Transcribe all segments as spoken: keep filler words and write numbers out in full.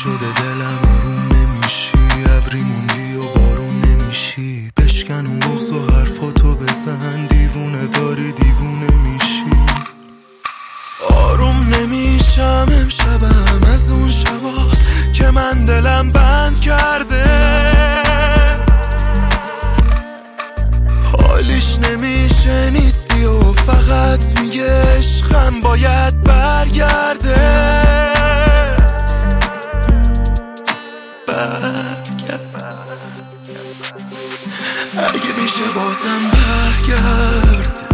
شده دلم آروم نمیشی، ابری موندی و بارون نمیشی، بشکن اون بغض و حرفاتو بزن، دیوونه داری دیوونه میشی. آروم نمیشم امشبم از اون شبا که من دلم بند کرده، حالیش نمیشه نیستی و فقط میگه عشقم باید برگرده. برگرد اگه میشه بازم برگرد،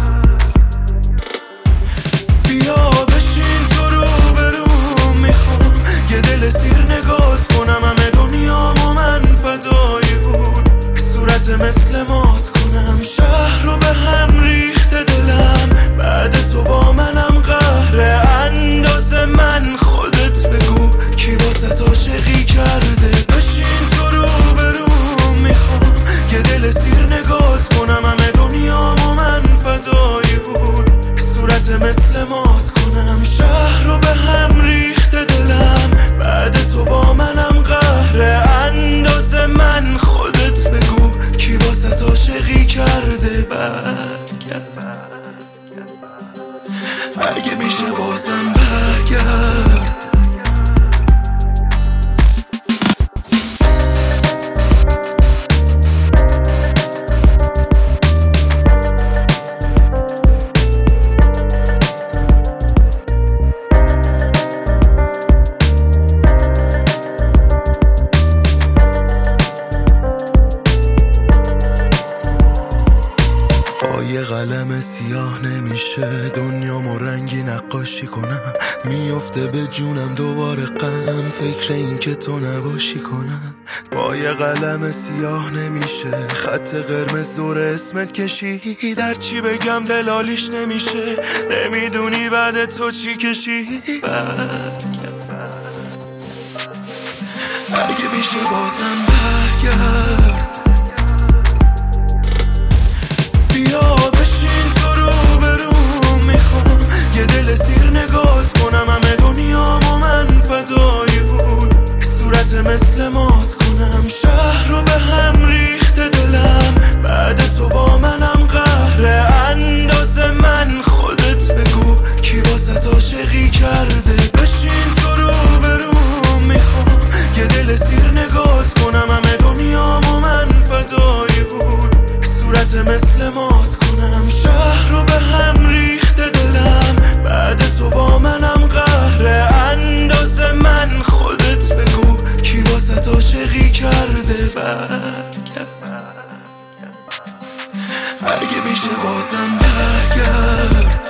بیا بشین تو رو برو، میخوام یه دل سیر نگات کنم، همه دنیامو من فدای بود، صورت مثل مات کنم، شهر رو به هم ریخته دلم، بعد تو با منم قهره، اندازه من خودت بگو کی واسه عاشقی کرده. بشین تو رو برو، میخوام یه دل سیر نگات کنم، همه دنیامو من فدای بود، صورت مثل مات کنم، شهر رو به هم ریخته دلم، بعد تو با منم قهره، اندازه من خودت بگو کی واسه عاشقی کرده. برگرد اگه میشه بازم برگرد. یه قلم سیاه نمیشه دنیامو رنگی نقاشی کنم، میفته به جونم دوباره غم، فکر این که تو نباشی کنم. با یه قلم سیاه نمیشه خط قرمز دور اسمت کشی، در چی بگم دلالیش نمیشه، نمیدونی بعد تو چی کشی. برگرد اگه میشه بازم برگرد، بیا بشین تو رو برو، میخوام یه دل سیر نگات کنم، همه دنیامو من فدای بود، صورت مثل مات کنم، شهر رو به هم ریخته دلم، بعد تو با منم قهره، اندازه من خودت بگو کی واسه عاشقی کرده. بشین تو رو برو، میخوام یه دل سیر نگات کنم، همه دنیامو من فدای بود، صورت مثل مات کنم، شهر رو به هم ریخته دلم، بعد تو با منم قهره، اندازه من خودت بگو کی واسه عاشقی کرده. برگرد اگه میشه بازم برگرد.